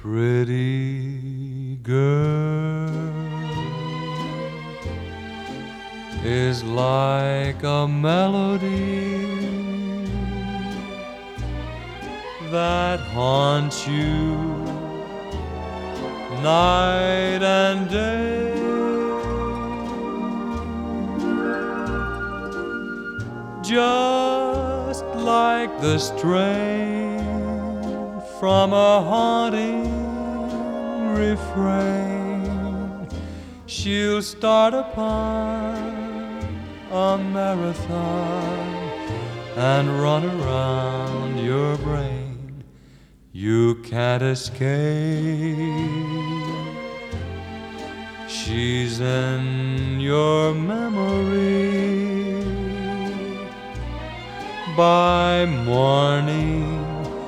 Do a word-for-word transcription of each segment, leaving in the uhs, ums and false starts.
pretty girl is like a melody that haunts you night and day. Just like the strain from a haunting refrain, she'll start upon a marathon and run around your brain. You can't escape. She's in your memory. By morning,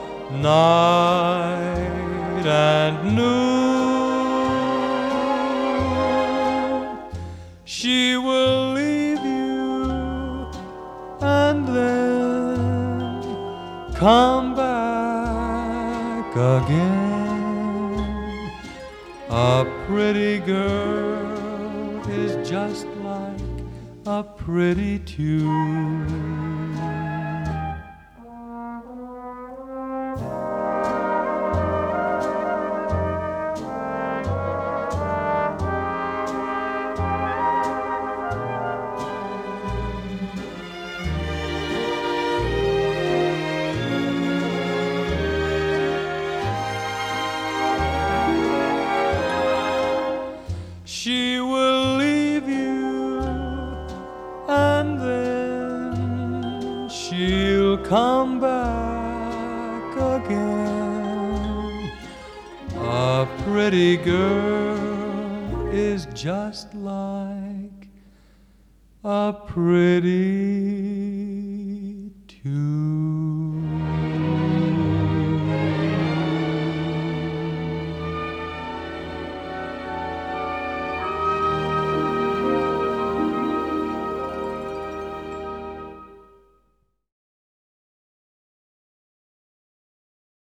night and noon, she will leave you and then come back again. A pretty girl is just like a pretty tune. She will leave you and then she'll come back again. A pretty girl is just like a pretty tune.